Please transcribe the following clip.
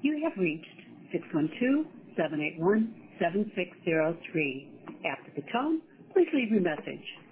You have reached 612-781-7603. After the tone, please leave your message.